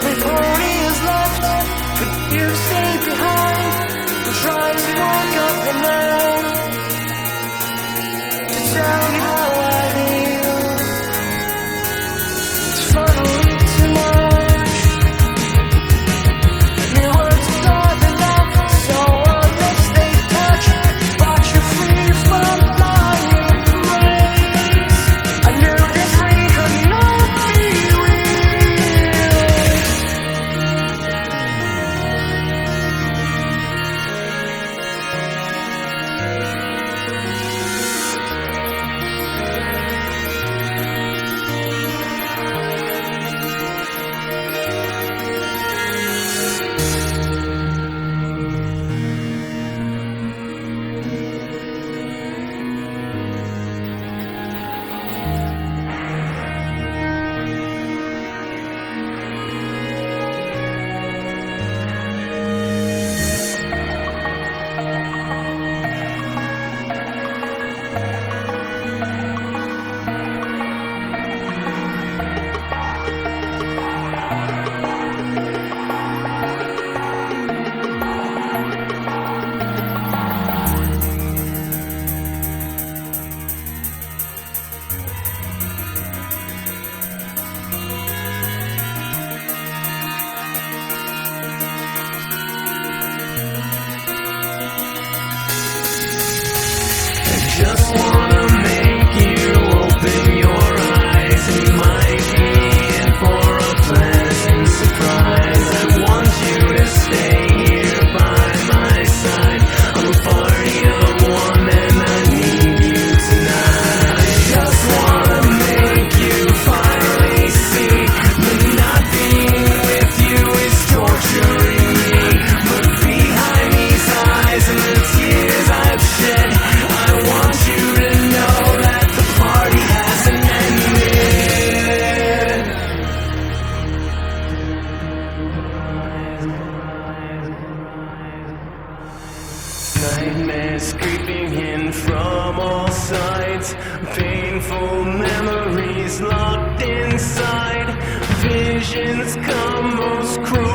every pony is left, but you stay behind and try to walk up and down to tell me how I feel. It's finally too much. Your words are not enough, so unless they touch, but you're free from lying praise. I knew this dream could not be real. Just wanna make you open your eyes. You might be in for a pleasant surprise. I want you to stay here by my side. I'm a party of one and I need you tonight. I just wanna make you finally see that not being with you is torturing me. But behind these eyes and the tears I've shed, I want you to know that the party hasn't ended. Nightmares creeping in from all sides, painful memories locked inside. Visions come most cruel.